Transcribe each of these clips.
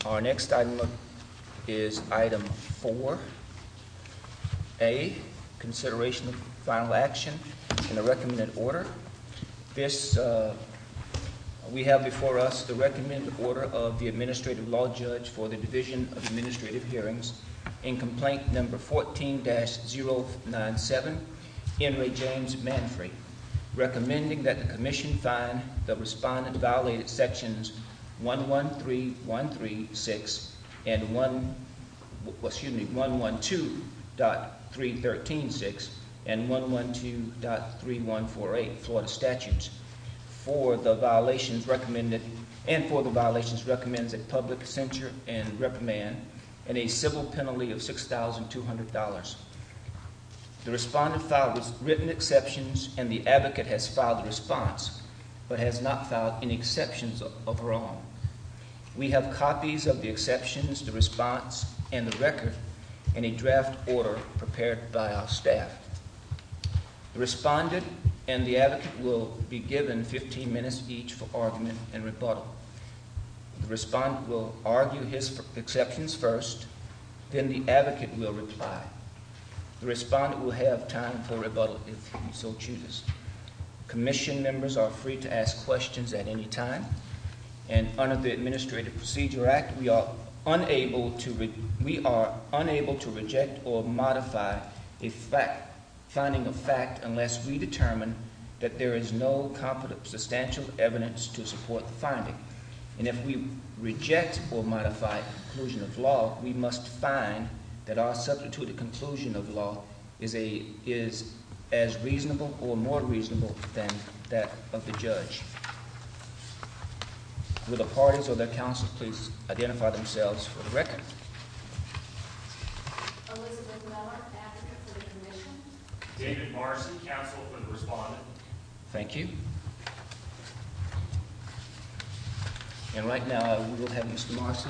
Our next item is item 4A, consideration of final action in a recommended order. This, we have before us the recommended order of the Administrative Law Judge for the Division of Administrative Hearings in complaint number 14-097, In re James Manfrey, recommending that the Commission find the respondent violated sections 113136 and 112.3136 and 112.3148 Florida statutes. For the violations recommends a public censure and reprimand and a civil penalty of $6,200. The respondent filed written exceptions, and the advocate has filed a response, but has not filed any exceptions of her own. We have copies of the exceptions, the response, and the record in a draft order prepared by our staff. The respondent and the advocate will be given 15 minutes each for argument and rebuttal. The respondent will argue his exceptions first, then the advocate will reply. The respondent will have time for rebuttal if he so chooses. Commission members are free to ask questions at any time. And under the Administrative Procedure Act, we are unable to reject or modify a finding of fact unless we determine that there is no competent substantial evidence to support the finding. And if we reject or modify a conclusion of law, we must find that our substituted conclusion of law is as reasonable or more reasonable than that of the judge. Will the parties or their counsel please identify themselves for the record? Elizabeth Miller, advocate for the Commission. David Marcy, counsel for the respondent. Thank you. And right now we will have Mr. Marcy.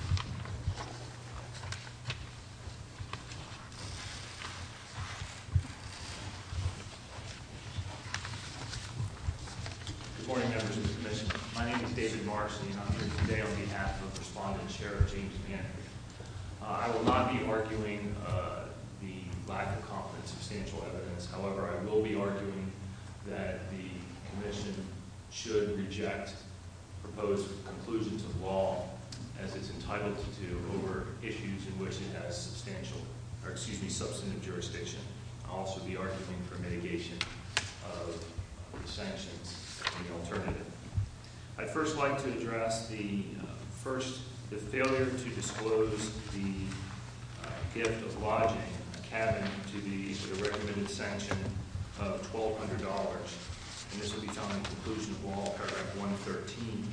Good morning, members of the Commission. My name is David Marcy, and I'm here today on behalf of Respondent Sheriff James Manfrey. I will not be arguing the lack of competent substantial evidence. However, I will be arguing that the Commission should reject proposed conclusions of law as it's entitled to do over issues in which it has substantive jurisdiction. I'll also be arguing for mitigation of the sanctions and the alternative. I'd first like to address the failure to disclose the gift of lodging, a cabin, to the recommended sanction of $1,200. And this will be found in conclusion of law, paragraph 113.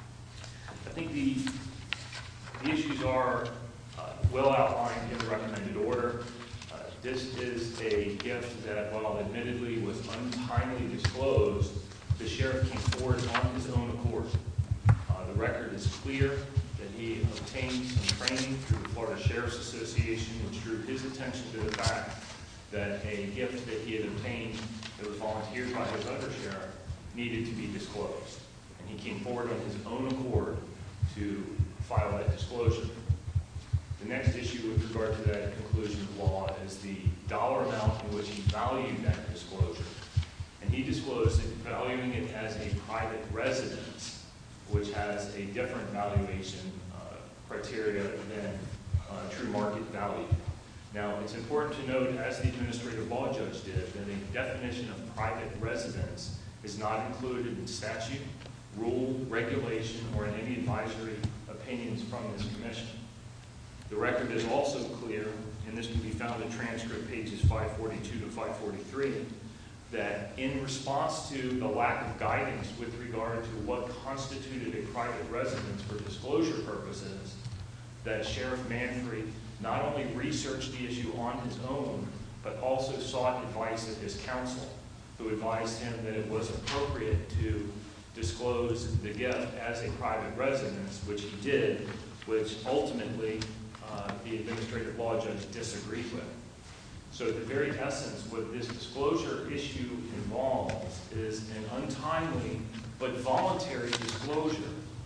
I think the issues are well outlined in the recommended order. This is a gift that, while admittedly was untimely disclosed, the sheriff came forward on his own accord. The record is clear that he obtained some training through the Florida Sheriff's Association, which drew his attention to the fact that a gift that he had obtained that was volunteered by his undersheriff needed to be disclosed. And he came forward on his own accord to file that disclosure. The next issue with regard to that conclusion of law is the dollar amount in which he valued that disclosure. And he disclosed it, valuing it as a private residence, which has a different valuation criteria than true market value. Now, it's important to note, as the Administrative Law Judge did, that a definition of private residence is not included in statute, rule, regulation, or in any advisory opinions from this Commission. The record is also clear, and this can be found in transcript pages 542 to 543, that in response to the lack of guidance with regard to what constituted a private residence for disclosure purposes, that Sheriff Manfrey not only researched the issue on his own, but also sought advice of his counsel, who advised him that it was appropriate to disclose the gift as a private residence, which he did, which ultimately the Administrative Law Judge disagreed with. So the very essence what this disclosure issue involves is an untimely but voluntary disclosure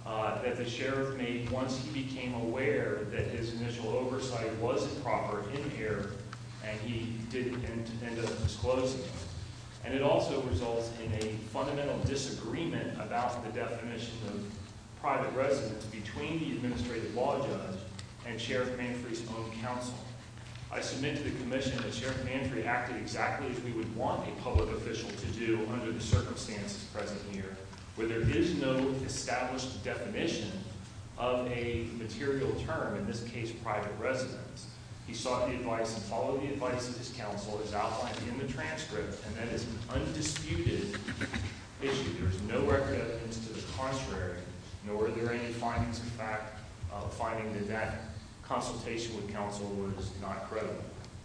that the sheriff made once he became aware that his initial oversight was improper, in error, and he didn't end up disclosing it. And it also results in a fundamental disagreement about the definition of private residence between the administrative law judge and Sheriff Manfre's own counsel. I submit to the commission that Sheriff Manfre acted exactly as we would want a public official to do under the circumstances present here, where there is no established definition of a material term, in this case, private residence. He sought the advice and followed the advice of his counsel as outlined in the transcript, and that is an undisputed issue. There is no record evidence to the contrary, nor are there any findings of fact finding that that consultation with counsel was not credible.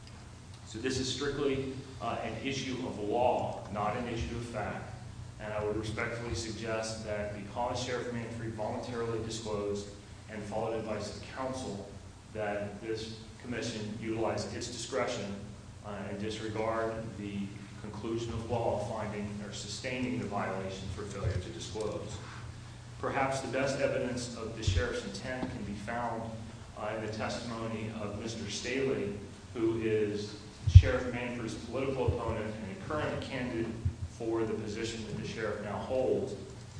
So this is strictly an issue of law, not an issue of fact. And I would respectfully suggest that because Sheriff Manfre voluntarily disclosed and followed advice of counsel, that this commission utilize its discretion and disregard the conclusion of law finding or sustaining the violation for failure to disclose. Perhaps the best evidence of the sheriff's intent can be found in the testimony of Mr. Staley, who is Sheriff Manfre's political opponent and a current candidate for the position that the sheriff now holds.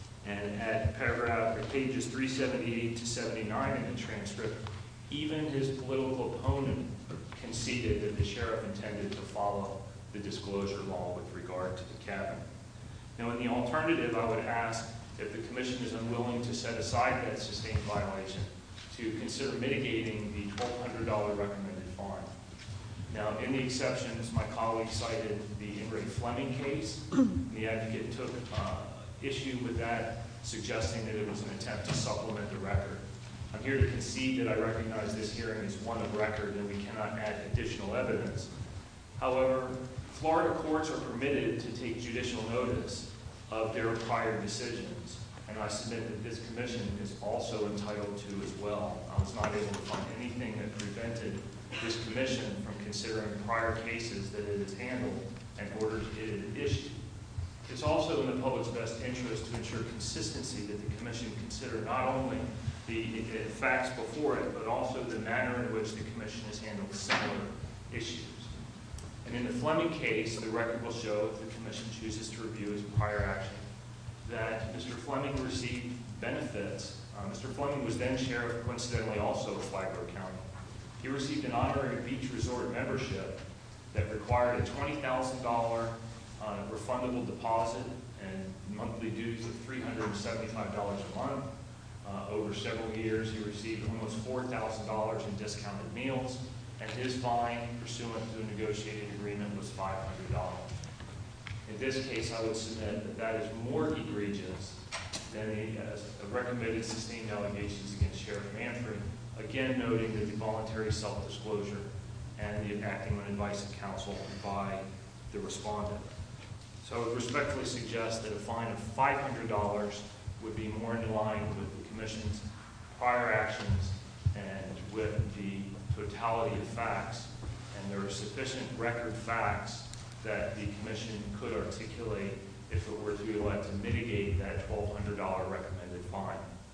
And at pages 378 to 79 in the transcript, even his political opponent conceded that the sheriff intended to follow the disclosure law with regard to the cabin. Now, in the alternative, I would ask if the commission is unwilling to set aside that sustained violation to consider mitigating the $1,200 recommended fine. Now, in the exceptions, my colleague cited the Ingray Fleming case. The advocate took issue with that, suggesting that it was an attempt to supplement the record. I'm here to concede that I recognize this hearing is one of record and we cannot add additional evidence. However, Florida courts are permitted to take judicial notice of their prior decisions, and I submit that this commission is also entitled to as well. I was not able to find anything that prevented this commission from considering prior cases that it has handled and orders it had issued. It's also in the public's best interest to ensure consistency that the commission consider not only the facts before it, but also the manner in which the commission has handled similar issues. And in the Fleming case, the record will show, if the commission chooses to review his prior action, that Mr. Fleming received benefits. Mr. Fleming was then sheriff, coincidentally also of Flagler County. He received an honorary beach resort membership that required a $20,000 refundable deposit and monthly dues of $375 a month. Over several years, he received almost $4,000 in discounted meals, and his fine pursuant to a negotiated agreement was $500. In this case, I would submit that that is more egregious than the recommended sustained allegations against Sheriff Manfre, again noting that the voluntary self-disclosure and the acting on advice of counsel by the respondent. So I would respectfully suggest that a fine of $500 would be more in line with the commission's prior actions and with the totality of facts, and there are sufficient record facts that the commission could articulate if it were to elect to mitigate that $1,200 recommended fine.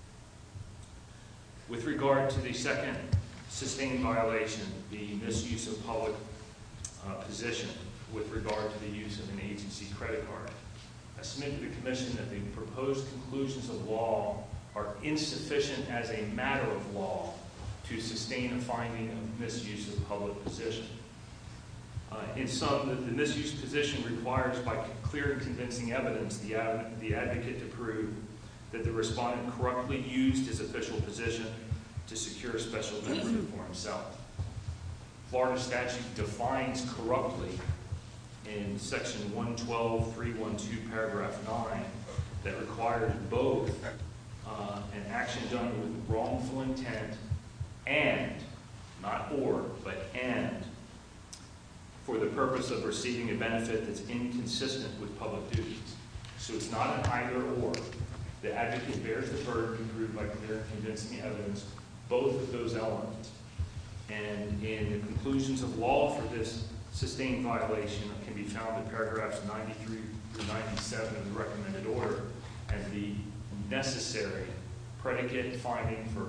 With regard to the second sustained violation, the misuse of public position with regard to the use of an agency credit card, I submit to the commission that the proposed conclusions of law are insufficient as a matter of law to sustain a finding of misuse of public position. In sum, the misuse position requires, by clear and convincing evidence, the advocate to prove that the respondent corruptly used his official position to secure a special benefit for himself. Florida statute defines corruptly in section 112.312, paragraph 9, that requires both an action done with wrongful intent and, not or, but and, for the purpose of receiving a benefit that's inconsistent with public duties. So it's not an either or. The advocate bears the burden to prove by clear and convincing evidence both of those elements. And in the conclusions of law for this sustained violation can be found in paragraphs 93 through 97 of the recommended order, and the necessary predicate finding for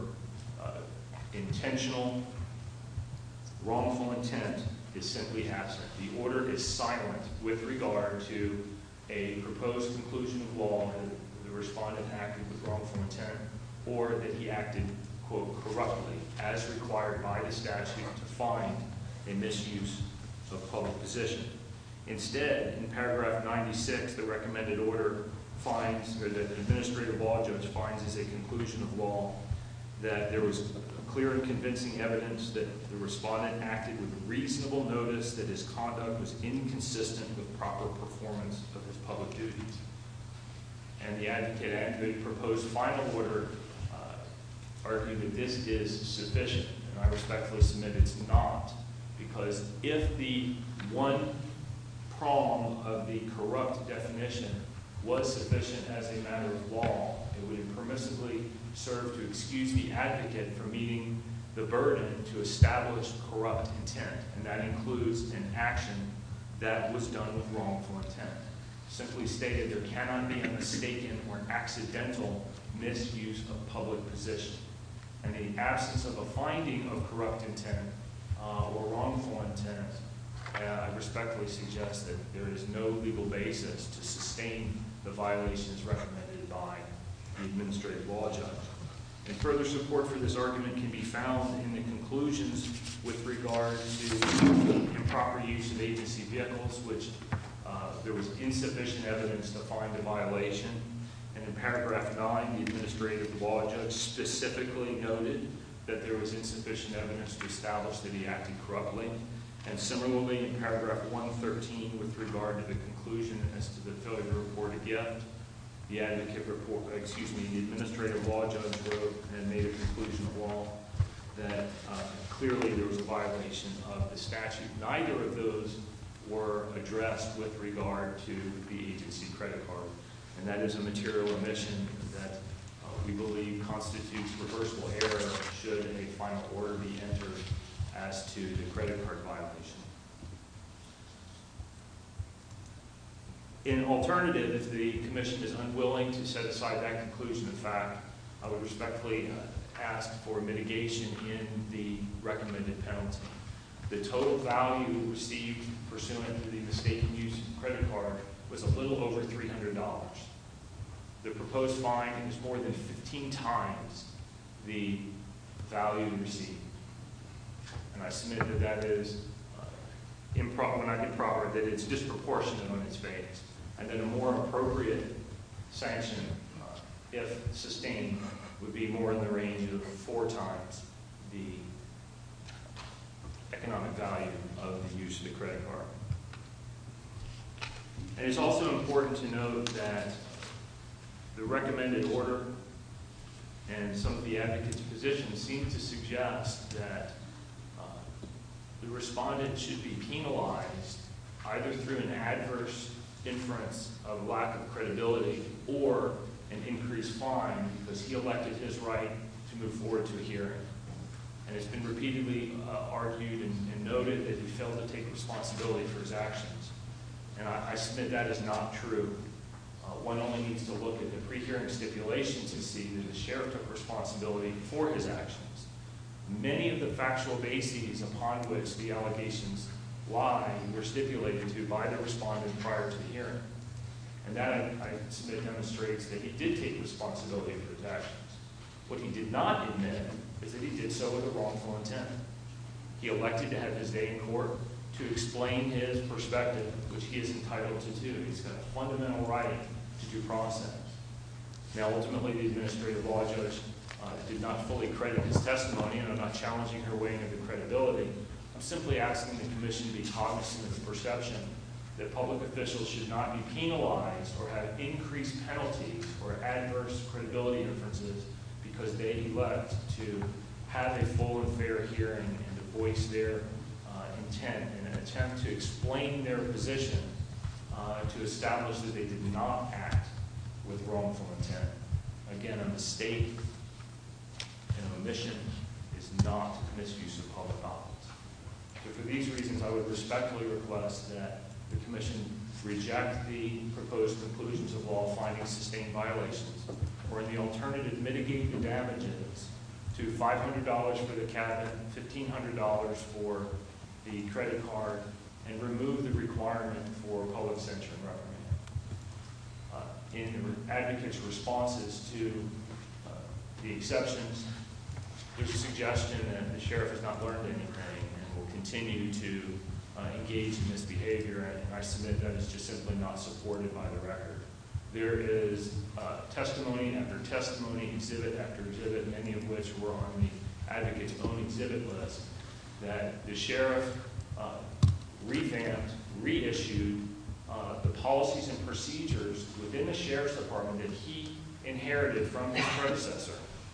intentional wrongful intent is simply absent. The order is silent with regard to a proposed conclusion of law that the respondent acted with wrongful intent or that he acted, quote, corruptly, as required by the statute to find a misuse of public position. Instead, in paragraph 96, the recommended order finds, or the administrative law judge finds as a conclusion of law, that there was clear and convincing evidence that the respondent acted with reasonable notice that his conduct was inconsistent with proper performance of his public duties. And the advocate and the proposed final order argue that this is sufficient, and I respectfully submit it's not, because if the one prong of the corrupt definition was sufficient as a matter of law, it would impermissibly serve to excuse the advocate from meeting the burden to establish corrupt intent, and that includes an action that was done with wrongful intent. Simply stated, there cannot be a mistaken or accidental misuse of public position. And in the absence of a finding of corrupt intent or wrongful intent, I respectfully suggest that there is no legal basis to sustain the violations recommended by the administrative law judge. And further support for this argument can be found in the conclusions with regard to improper use of agency vehicles, which there was insufficient evidence to find a violation. And in paragraph 9, the administrative law judge specifically noted that there was insufficient evidence to establish that he acted corruptly. And similarly, in paragraph 113, with regard to the conclusion as to the failure to report a gift, the the administrative law judge wrote and made a conclusion of law that clearly there was a violation of the statute. Neither of those were addressed with regard to the agency credit card. And that is a material omission that we believe constitutes reversible error should a final order be entered as to the credit card violation. In alternative, if the Commission is unwilling to set aside that conclusion of fact, I would respectfully ask for mitigation in the recommended penalty. The total value received pursuant to the mistaken use of credit card was a little over $300. The proposed fine is more than 15 times the value received. And I submit that that is improper, when I get proper, that it's disproportionate on its face, and that a more appropriate sanction, if sustained, would be more in the range of 4 times the economic value of the use of the credit card. And it's also important to note that the recommended order and some of the advocates' positions seem to suggest that the respondent should be penalized either through an adverse inference of lack of credibility or an increased fine because he elected his right to move forward to a hearing. And it's been repeatedly argued and noted that he failed to take responsibility for his actions. And I submit that is not true. One only needs to look at the pre-hearing stipulations to see that the sheriff took responsibility for his actions. Many of the factual bases upon which the allegations lie were stipulated to by the respondent prior to the hearing. And that, I submit, demonstrates that he did take responsibility for his actions. What he did not admit is that he did so with a wrongful intent. He elected to have his day in court to explain his perspective, which he is entitled to do. He's got a fundamental right to due process. Now, ultimately, the administrative law judge did not fully credit his testimony, and I'm not challenging her weighing of the credibility. I'm simply asking the Commission to be cognizant of the perception that public officials should not be penalized or have increased penalties or adverse credibility inferences because they elect to have a full and fair hearing and to voice their intent in an attempt to explain their position to establish that they did not act with wrongful intent. Again, a mistake and omission is not misuse of public office. So for these reasons, I would respectfully request that the Commission reject the proposed conclusions of law finding sustained violations or in the alternative mitigate the damages to $500 for the cabin, $1,500 for the credit card, and remove the requirement for public censure and reprimand. In the advocate's responses to the exceptions, there's a suggestion that the sheriff has not learned anything and will continue to engage in this behavior, and I submit that is just simply not supported by the record. There is testimony after testimony, exhibit after exhibit, many of which were on the advocate's own exhibit list, that the sheriff revamped, reissued the policies and procedures within the sheriff's department that he inherited from his predecessor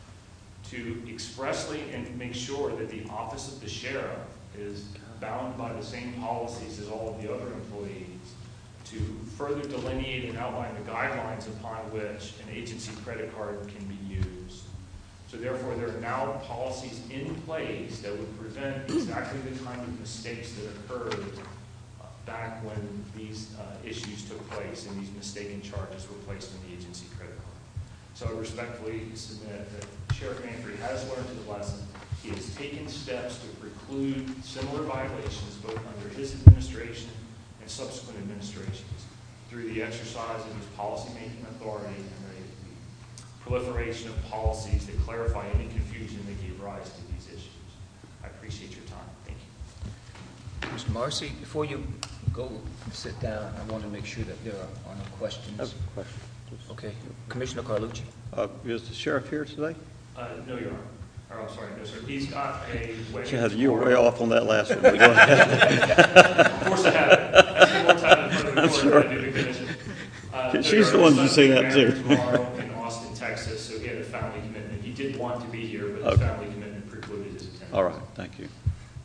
to expressly and make sure that the office of the sheriff is bound by the same policies as all of the other employees, to further delineate and outline the guidelines upon which an agency credit card can be used. So therefore, there are now policies in place that would prevent exactly the kind of mistakes that occurred back when these issues took place and these mistaken charges were placed on the agency credit card. So I respectfully submit that Sheriff Manfrey has learned his lesson. He has taken steps to preclude similar violations both under his administration and subsequent administrations through the exercise of his policymaking authority and the proliferation of policies that clarify any confusion that gave rise to these issues. I appreciate your time. Thank you. Mr. Marcy, before you go and sit down, I want to make sure that there are no questions. I have a question. Okay. Commissioner Carlucci. Is the sheriff here today? No, Your Honor. Or, I'm sorry, no, sir. He's got a wedding. Chad, you were way off on that last one. Go ahead. Of course I have it. I spent more time in front of the court than I do the commission. She's the one who's saying that too. Tomorrow in Austin, Texas, so he had a family commitment. He did want to be here, but his family commitment precluded his attendance. All right, thank you.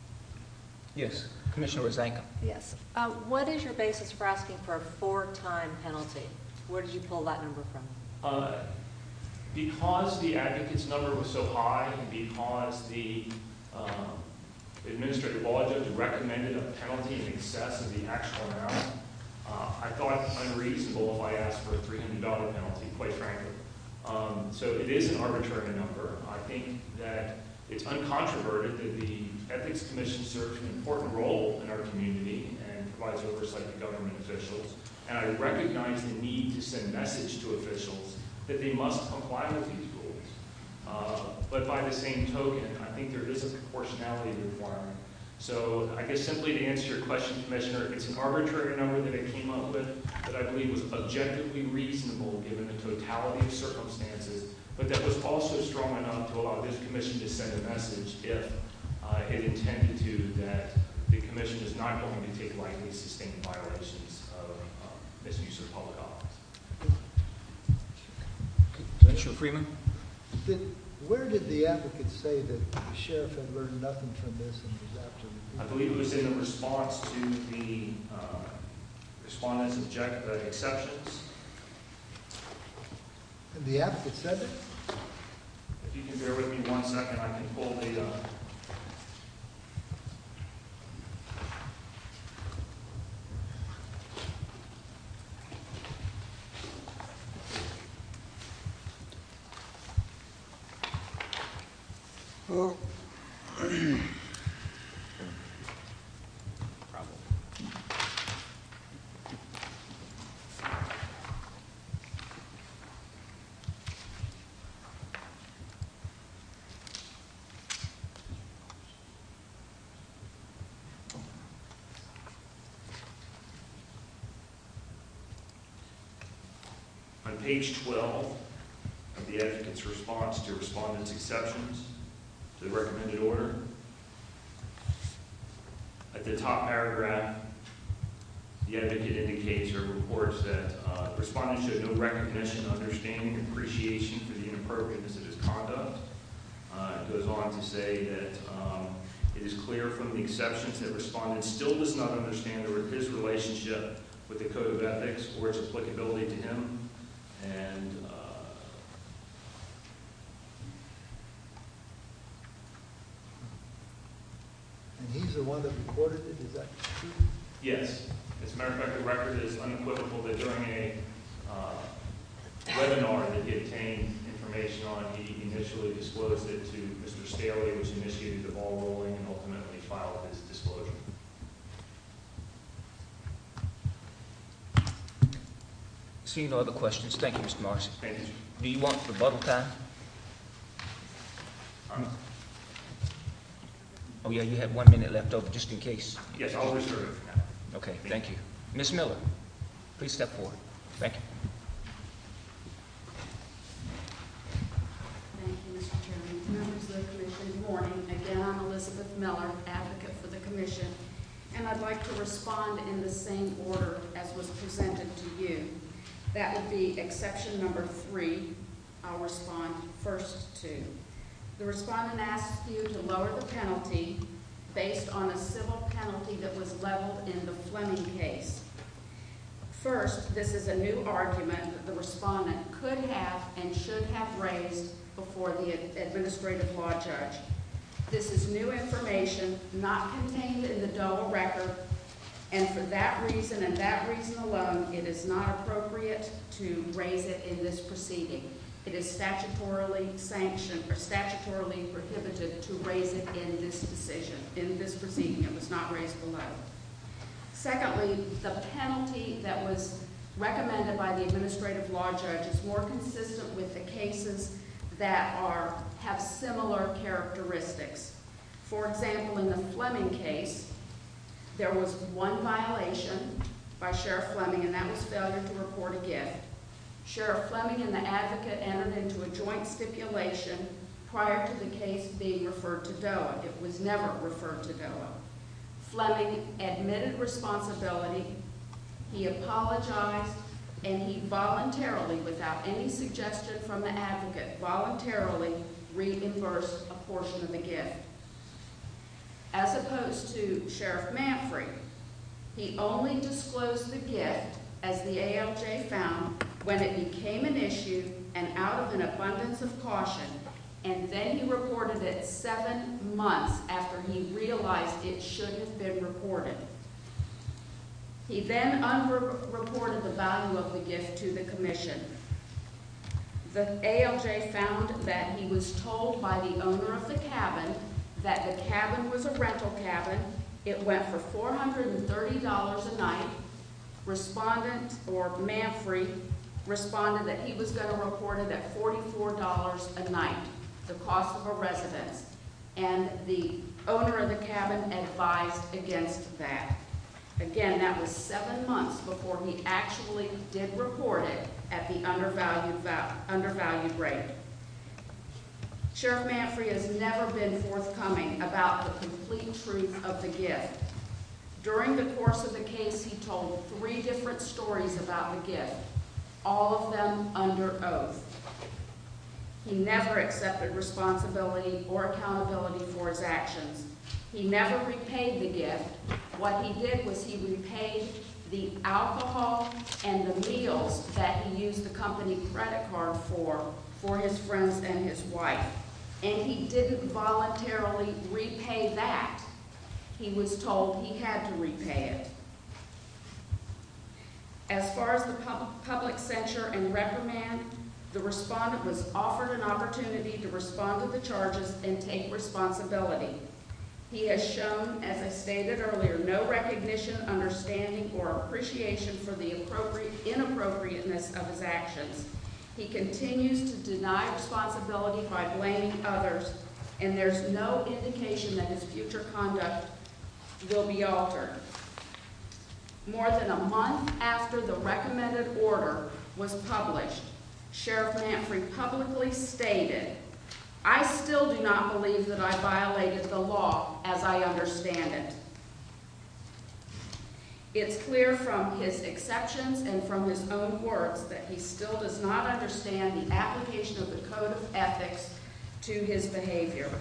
Yes. Commissioner Rosanka. Yes. What is your basis for asking for a 4-time penalty? Where did you pull that number from? Because the advocate's number was so high and because the administrative law judge recommended a penalty in excess of the actual amount, I thought unreasonable if I asked for a $300 penalty, quite frankly. So it is an arbitrary number. I think that it's uncontroverted that the Ethics Commission serves an important role in our community and provides oversight to government officials. And I recognize the need to send message to officials that they must comply with these rules. But by the same token, I think there is a proportionality requirement. So I guess simply to answer your question, Commissioner, it's an arbitrary number that I came up with that I believe was objectively reasonable given the totality of circumstances, but that was also strong enough to allow this commission to send a message if it intended to, that the commission is not going to take lightly sustained violations of misuse of public office. Commissioner Freeman. Where did the advocate say that the sheriff had learned nothing from this and was absolutely? I believe it was in the response to the respondents' exceptions. And the advocate said that? If you can bear with me 1 second, I can pull the... Oh. On page 12 of the advocate's response to respondents' exceptions to the recommended order, at the top paragraph, the advocate indicates or reports that respondents showed no recognition, understanding, appreciation for the inappropriateness of his conduct. It goes on to say that it is clear from the exceptions that respondent still does not understand his relationship with the Code of Ethics or its applicability to him. And he's the one that recorded it, is that true? Yes. As a matter of fact, the record is unequivocal that during a webinar that he obtained information on, he initially disclosed it to Mr. Staley, which initiated the ball rolling and ultimately filed his disclosure. Seeing no other questions, thank you, Mr. Marcy. Thank you. Do you want rebuttal time? Oh, yeah, you have 1 minute left over, just in case. Yes, I'll reserve it for now. Okay, thank you. Ms. Miller, please step forward. Thank you. Thank you, Mr. Chairman. Members of the Commission, good morning. Again, I'm Elizabeth Miller, advocate for the Commission, and I'd like to respond in the same order as was presented to you. That would be exception number 3. I'll respond first to. The respondent asks you to lower the penalty based on a civil penalty that was leveled in the Fleming case. First, this is a new argument that the respondent could have and should have raised before the administrative law judge. This is new information not contained in the DOA record, and for that reason and that reason alone, it is not appropriate to raise it in this proceeding. It is statutorily sanctioned or statutorily prohibited to raise it in this decision, in this proceeding. It was not raised below. Secondly, the penalty that was recommended by the administrative law judge is more consistent with the cases that have similar characteristics. For example, in the Fleming case, there was one violation by Sheriff Fleming, and that was failure to report a gift. Sheriff Fleming and the advocate entered into a joint stipulation prior to the case being referred to DOA. It was never referred to DOA. Fleming admitted responsibility, he apologized, and he voluntarily, without any suggestion from the advocate, voluntarily reimbursed a portion of the gift. As opposed to Sheriff Manfrey, he only disclosed the gift, as the ALJ found, when it became an issue and out of an abundance of caution, and then he reported it 7 months after he realized it should have been reported. He then unreported the value of the gift to the commission. The ALJ found that he was told by the owner of the cabin that the cabin was a rental cabin. It went for $430 a night. Respondent, or Manfrey, responded that he was going to report it at $44 a night, the cost of a residence. And the owner of the cabin advised against that. Again, that was 7 months before he actually did report it at the undervalued rate. Sheriff Manfrey has never been forthcoming about the complete truth of the gift. During the course of the case, he told 3 different stories about the gift, all of them under oath. He never accepted responsibility or accountability for his actions. He never repaid the gift. What he did was he repaid the alcohol and the meals that he used the company credit card for his friends and his wife. And he didn't voluntarily repay that. He was told he had to repay it. As far as the public censure and reprimand, the respondent was offered an opportunity to respond to the charges and take responsibility. He has shown, as I stated earlier, no recognition, understanding, or appreciation for the inappropriateness of his actions. He continues to deny responsibility by blaming others, and there's no indication that his future conduct will be altered. More than a month after the recommended order was published, Sheriff Manfrey publicly stated, "I still do not believe that I violated the law as I understand it." It's clear from his exceptions and from his own words that he still does not understand the application of the Code of Ethics to his behavior.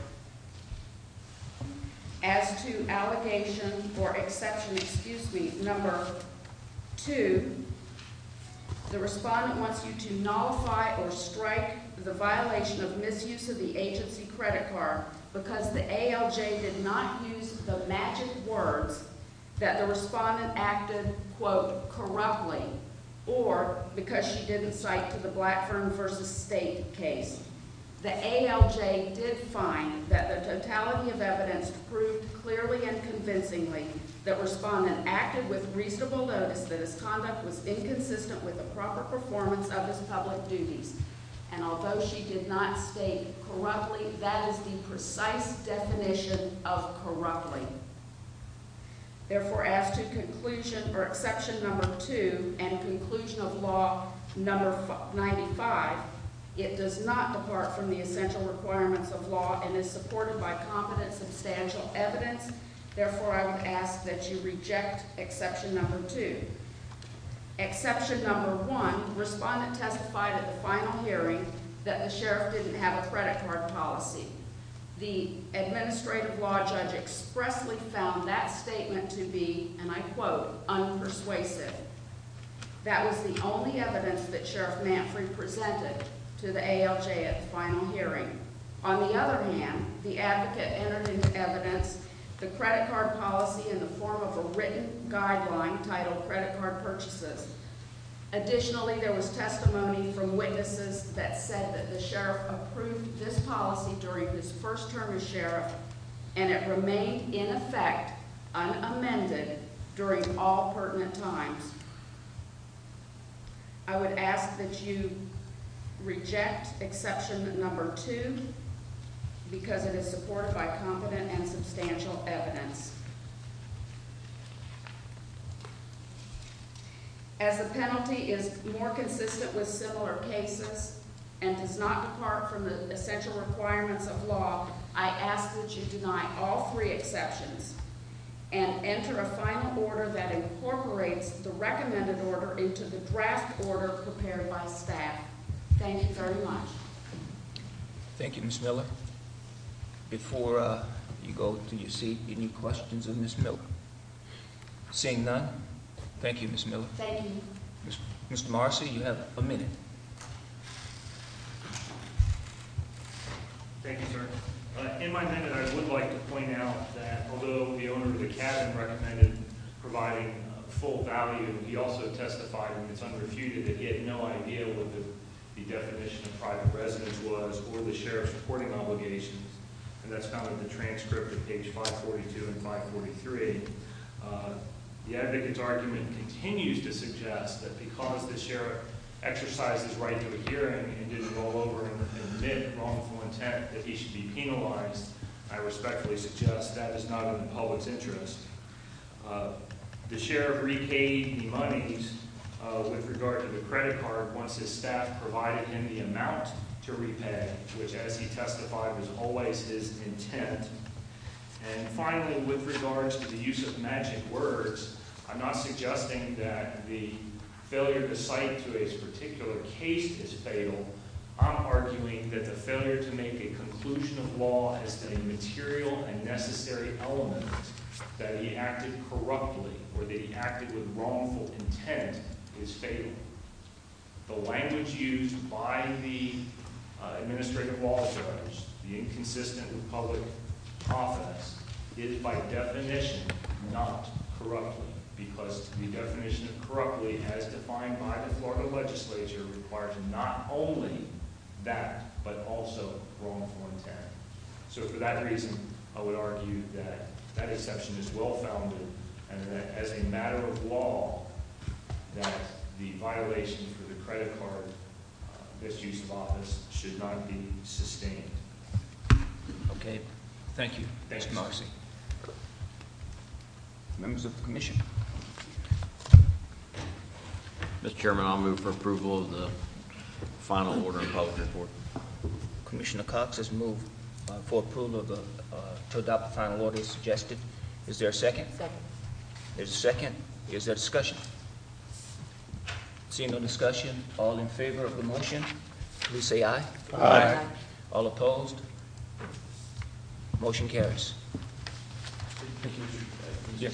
As to allegation or exception, number 2, the respondent wants you to nullify or strike the violation of misuse of the agency credit card because the ALJ did not use the magic words that the respondent acted, quote, corruptly or because she didn't cite to the Blackburn versus State case. The ALJ did find that the totality of evidence proved clearly and convincingly that respondent acted with reasonable notice that his conduct was inconsistent with the proper performance of his public duties. And although she did not state corruptly, that is the precise definition of corruptly. Therefore, as to conclusion or exception number 2 and conclusion of law number 95, it does not depart from the essential requirements of law and is supported by competent, substantial evidence. Therefore, I would ask that you reject exception number 2. Exception number 1, respondent testified at the final hearing that the sheriff didn't have a credit card policy. The administrative law judge expressly found that statement to be, and I quote, unpersuasive. That was the only evidence that Sheriff Manfrey presented to the ALJ at the final hearing. On the other hand, the advocate entered into evidence the credit card policy in the form of a written guideline titled Credit Card Purchases. Additionally, there was testimony from witnesses that said that the sheriff approved this policy during his first term as sheriff, and it remained in effect, unamended, during all pertinent times. I would ask that you reject exception number 2 because it is supported by competent and substantial evidence. As the penalty is more consistent with similar cases and does not depart from the essential requirements of law, I ask that you deny all 3 exceptions and enter a final order that incorporates the recommended order into the draft order prepared by staff. Thank you very much. Thank you, Ms. Miller. Before you go to your seat, any questions of Ms. Miller? Seeing none, thank you, Ms. Miller. Thank you. Mr. Marcy, you have a minute. Thank you, sir. In my minute, I would like to point out that although the owner of the cabin recommended providing full value, he also testified, and it's unrefuted, that he had no idea what the definition of private residence was or the sheriff's reporting obligations. And that's found in the transcript at page 542 and 543. The advocate's argument continues to suggest that because the sheriff exercised his right to a hearing and didn't roll over and admit wrongful intent, that he should be penalized. I respectfully suggest that is not in the public's interest. The sheriff repaid the monies with regard to the credit card once his staff provided him the amount to repay, which, as he testified, was always his intent. And finally, with regards to the use of magic words, I'm not suggesting that the failure to cite to a particular case is fatal. I'm arguing that the failure to make a conclusion of law as a material and necessary element, that he acted corruptly or that he acted with wrongful intent, is fatal. The language used by the administrative law judge, the inconsistent with public office, is by definition not corruptly, because the definition of corruptly, as defined by the Florida legislature, requires not only that, but also wrongful intent. So for that reason, I would argue that that exception is well-founded, and that as a matter of law, that the violation for the credit card misuse of office should not be sustained. Okay. Thank you, Thank Mr. you, Marcy. Members of the commission. Mr. Chairman, I'll move for approval of the final order and public report. Commissioner Cox has moved for approval of the to adopt the final order as suggested. Is there a second? Second. There's a second. Is there discussion? Seeing no discussion, all in favor of the motion, please say aye. Aye. All opposed? Motion carries. Thank you.